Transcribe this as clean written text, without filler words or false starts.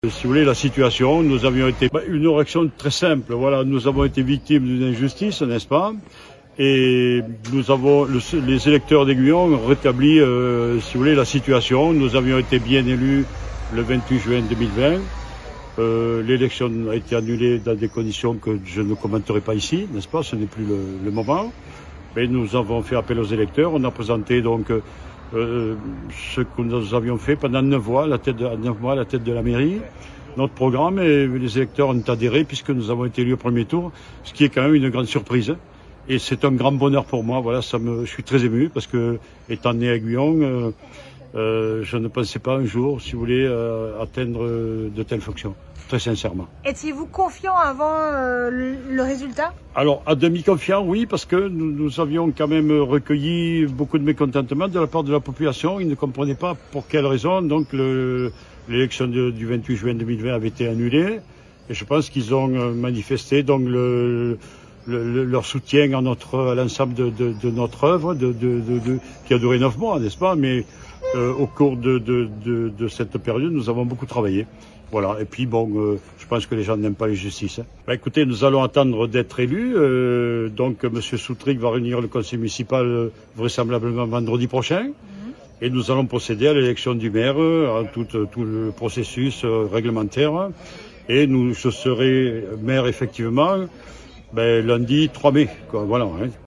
Si vous voulez, la situation, nous avions été une réaction très simple. Voilà, nous avons été victimes d'une injustice, n'est-ce pas? Et nous avons, les électeurs d'Aiguillon ont rétabli, si vous voulez, la situation. Nous avions été bien élus le 28 juin 2020. L'élection a été annulée dans des conditions que je ne commenterai pas ici, n'est-ce pas? Ce n'est plus le moment. Mais nous avons fait appel aux électeurs. On a présenté donc ce que nous avions fait pendant 9 mois, à la tête de la mairie, notre programme, et les électeurs ont adhéré puisque nous avons été élus au premier tour, ce qui est quand même une grande surprise. Et c'est un grand bonheur pour moi. Voilà, je suis très ému parce que, étant né à Aiguillon, je ne pensais pas un jour, si vous voulez, atteindre de telles fonctions. Très sincèrement. Étiez-vous confiant avant le résultat? Alors, à demi-confiant, oui, parce que nous avions quand même recueilli beaucoup de mécontentement de la part de la population. Ils ne comprenaient pas pour quelle raison. Donc, l'élection du 28 juin 2020 avait été annulée. Et je pense qu'ils ont manifesté donc leur soutien à l'ensemble de notre œuvre, qui a duré 9 mois, n'est-ce pas? Mais au cours de cette période, nous avons beaucoup travaillé. Voilà. Et puis je pense que les gens n'aiment pas l'injustice. Écoutez, nous allons attendre d'être élus. Donc, Monsieur Soutric va réunir le conseil municipal vraisemblablement vendredi prochain. Et nous allons procéder à l'élection du maire, à tout le processus réglementaire. Et je serai maire effectivement lundi 3 mai. Quoi. Voilà. Hein.